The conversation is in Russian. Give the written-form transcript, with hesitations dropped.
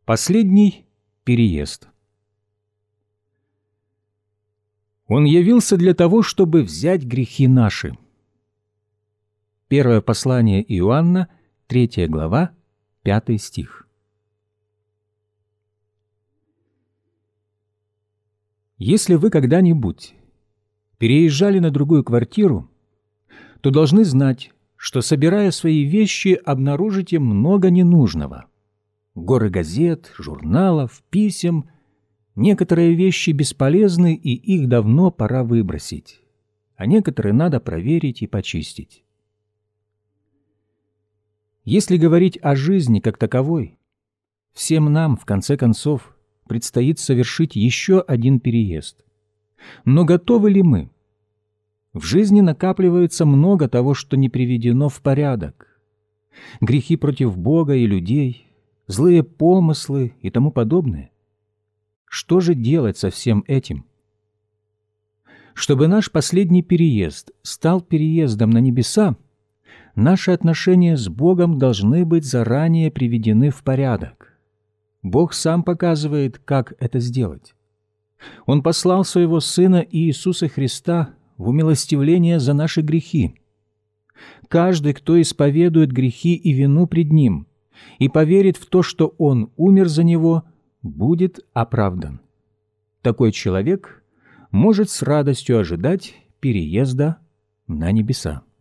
Последний переезд. Он явился для того, чтобы взять грехи наши. Первое послание Иоанна, 3 глава, 5 стих. Если вы когда-нибудь переезжали на другую квартиру, то должны знать, что, собирая свои вещи, обнаружите много ненужного. Горы газет, журналов, писем. Некоторые вещи бесполезны, и их давно пора выбросить, а некоторые надо проверить и почистить. Если говорить о жизни как таковой, всем нам, в конце концов, предстоит совершить еще один переезд. Но готовы ли мы? В жизни накапливается много того, что не приведено в порядок. Грехи против Бога и людей, злые помыслы и тому подобное. Что же делать со всем этим? Чтобы наш последний переезд стал переездом на небеса, наши отношения с Богом должны быть заранее приведены в порядок. Бог сам показывает, как это сделать. Он послал Своего Сына Иисуса Христа в умилостивление за наши грехи. Каждый, кто исповедует грехи и вину пред Ним и поверит в то, что Он умер за него, будет оправдан. Такой человек может с радостью ожидать переезда на небеса.